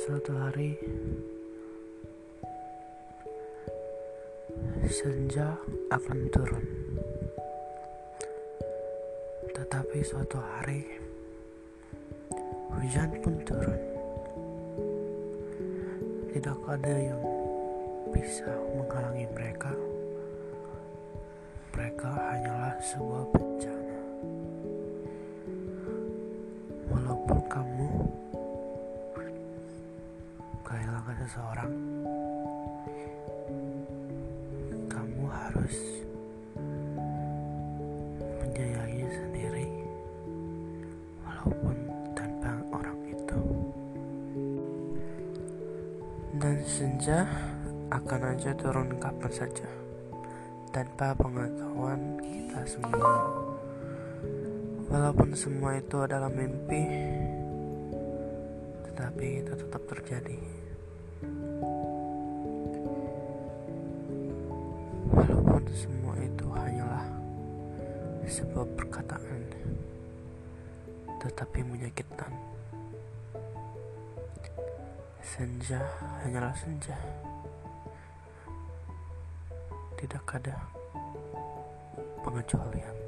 Suatu hari senja akan turun, tetapi suatu hari hujan pun turun. Tidak ada yang bisa menghalangi mereka. Mereka hanyalah sebuah bencana. Walaupun kamu kehilangan seseorang, kamu harus menyayangi sendiri walaupun tanpa orang itu. Dan senja akan aja turun kapan saja, tanpa pengetahuan kita semua. Walaupun semua itu adalah mimpi, tetapi itu tetap terjadi. Walaupun semua itu hanyalah sebuah perkataan, tetapi menyakitkan. Senja hanyalah senja. Tidak ada pengecualian.